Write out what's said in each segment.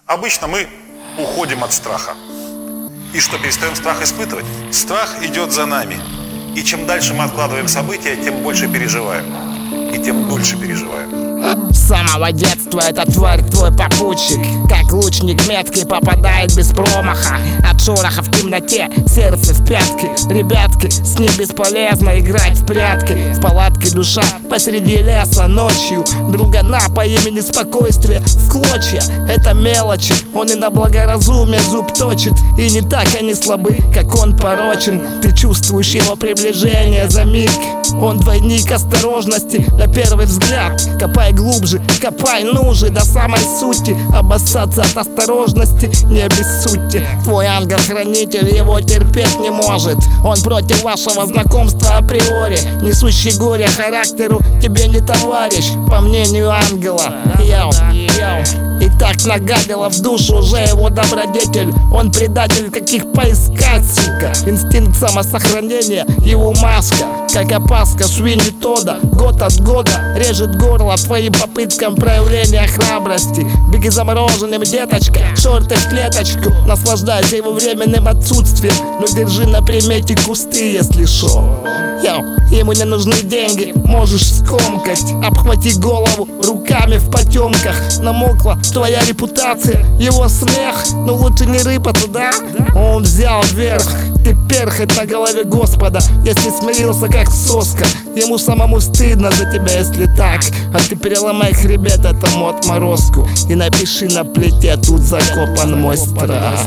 Обычно мы уходим от страха. И что, перестаем страх испытывать? Страх идет за нами. И чем дальше мы откладываем события, тем больше переживаем. И тем дольше переживаем. С самого детства эта тварь твой попутчик, как лучник меткий попадает без промаха. От шороха в темноте, сердце в пятки. Ребятки, с ним бесполезно играть в прятки. В палатке душа посреди леса ночью. Другана по имени Спокойствие в клочья. Это мелочи, он и на благоразумие зуб точит. И не так они слабы, как он порочен. Ты чувствуешь его приближение за миг. Он двойник осторожности на первый взгляд. Копай глубже, копай нужи до самой сути. Обоссаться от осторожности не обессудьте. Твой ангел-хранитель его терпеть не может. Он против вашего знакомства априори. Несущий горе характеру тебе не товарищ, по мнению ангела. Йоу. И так нагадила в душу уже его добродетель. Он предатель, каких поискать, сука. Инстинкт самосохранения, его маска. Как опаска Суини Тодда, год от года режет горло твоим попыткам проявления храбрости. Беги замороженным, деточка, шорты в клеточку. Наслаждайся его временным отсутствием, но держи на примете кусты, если шо. Ему не нужны деньги, можешь скомкать. Обхвати голову руками в потемках. Намокла твоя репутация, его смех. Но лучше не рыпаться, да? Он взял вверх. Ты перхоть на голове Господа, если смирился как соска. Ему самому стыдно за тебя, если так. А ты переломай хребет этому отморозку и напиши на плите: тут закопан мой страх.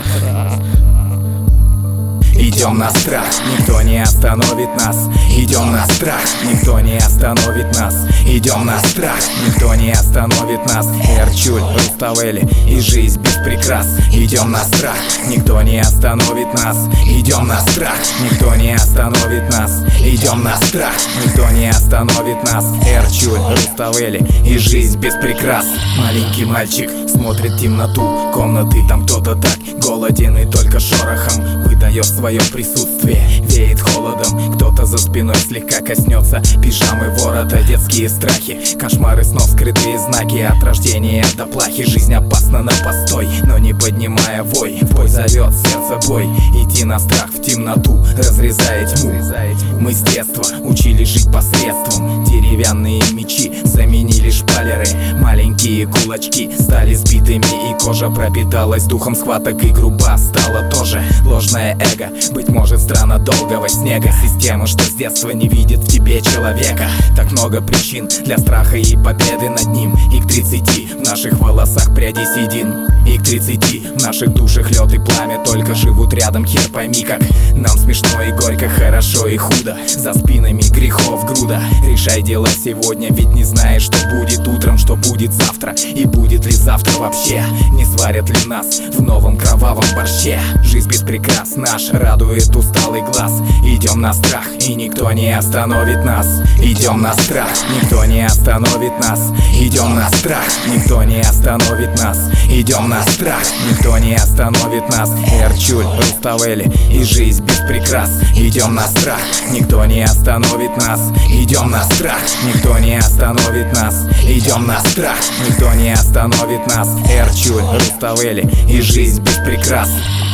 Идем на страх, никто не остановит нас. Идем на страх, никто не остановит нас. Идем на страх, никто не остановит нас. Эрчуль, Руставели и жизнь без прикрас. Идем на страх, никто не остановит нас. Идем на страх, никто не остановит нас. Идем на страх, никто не остановит нас. Эрчуль, Руставели и жизнь без прикрас. Маленький мальчик смотрит в темноту комнаты, там кто-то так голоден и только шорохом выдает свое присутствие. Веет холодом, кто-то за спиной слегка коснется пижамы ворота. Детские страхи, кошмары снов, скрытые знаки. От рождения до плахи жизнь опасна на постой, но не поднимая вой. В бой зовет сердце бой. Идти на страх в темноту, разрезая тьму. Мы с детства учились жить посредством. Деревянные мечи заменили шпалеры. Маленькие кулачки стали сбитыми, и кожа пропиталась духом схваток, и груба стала тоже. Ложное эго, быть может, страна долгого снега. Система, что с детства не видит в тебе человека. Так много причин для страха и победы над ним. И к 30 в наших волосах пряди седин. И к 30 в наших душах лед и пламя только живут рядом, хер пойми как. Нам смешно и горько, хорошо и худо. За спинами грехов груда. Решай дела сегодня, ведь не знаешь, что будет утром, что будет завтра. И будет ли завтра вообще? Не сварят ли нас в новом кровавом борще? Жизнь без прикрас наш радует усталый глаз. Идем на страх, и никто не остановит нас. Идем на страх, никто не остановит нас. Идем на страх, никто не остановит нас. Идем на страх, никто не остановит нас. Эрчуль, Руставели и жизнь без прикрас. Идем на страх, никто не остановит нас. Идем на страх, никто не остановит нас. Идем на страх, никто не остановит нас. Эрчуль, Руставели и жизнь без прикрас.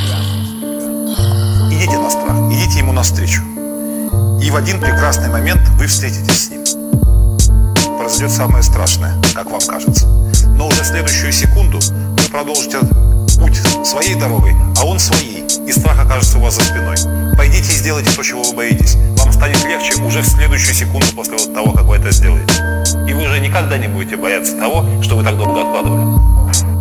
Идите на страх, идите ему навстречу. И в один прекрасный момент вы встретитесь с ним. Произойдет самое страшное, как вам кажется. Но уже в следующую секунду вы продолжите путь своей дорогой, а он своей, и страх окажется у вас за спиной. Пойдите и сделайте то, чего вы боитесь. Вам станет легче уже в следующую секунду после того, как вы это сделаете. И вы уже никогда не будете бояться того, что вы так долго откладывали.